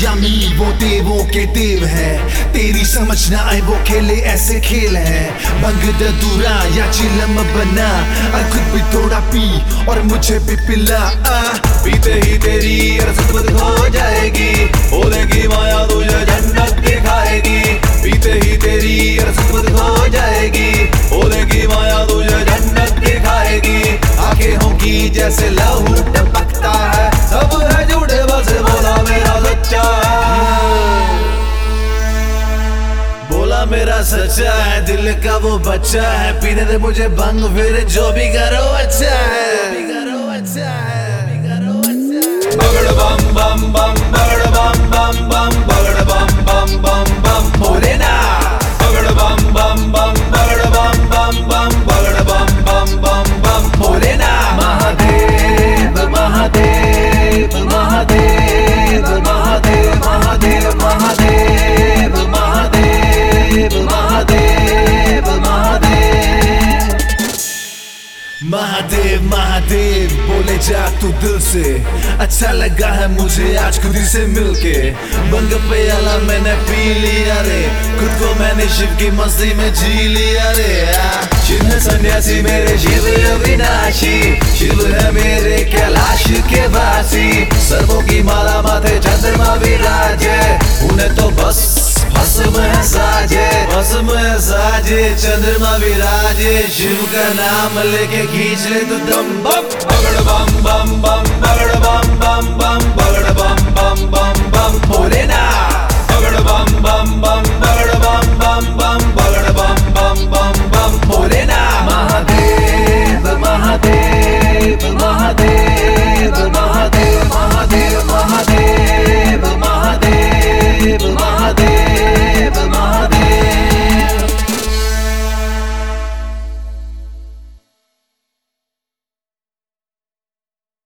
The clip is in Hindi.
यमी वो देवों के देव है, तेरी समझ ना आए वो खेले ऐसे खेल है। भंग दूरा या चिलम बना, खुद भी थोड़ा पी और मुझे भी पिला। पीते ही तेरी रसद हो जाएगी, बोलेगी माया तुझे जन्नत दिखाएगी। पीते ही तेरी रसद हो जाएगी, बोलेगी माया तुझे जन्नत दिखाएगी। आंखें होंगी जैसे लहू टपकता है, सब है झूठे बस बोला मेरा सच्चा है। बोला मेरा सच्चा है, दिल का वो बच्चा है। पीने दे मुझे भंग फिर जो भी करो अच्छा है। बगड़ बम बम बम बगड़ बम बम बम बगड़ बम बम बम बम बोले ना। बगड़ बम बम बम बगड़ बम बम बम बगड़ बम बम बम बम बोले ना। महादेव महादेव महादेव महादेव महादेव महादेव महादेव महादेव महादेव महादेव महादेव बोले जा तू दिल से। अच्छा लगा है मुझे आज खुद ही से मिलके। बंग पे आला मैंने पी लिया रे, खुद को मैंने शिव की मस्ती में जी लिया रे। शिव है सन्यासी मेरे शिव अविनाशी, शिव है मेरे कैलाश के वासी। सर्वों की माला माथे चंद्रमा विराजे, उन्हें तो बस भस्म है साजे। भस्म है साजे चंद्रमा विराजे, शिव का नाम लेके खींच ले तो दम बम। बगड़ बम बम बम बगड़ बम बम बम बगड़ बम बम बम बम बोले ना।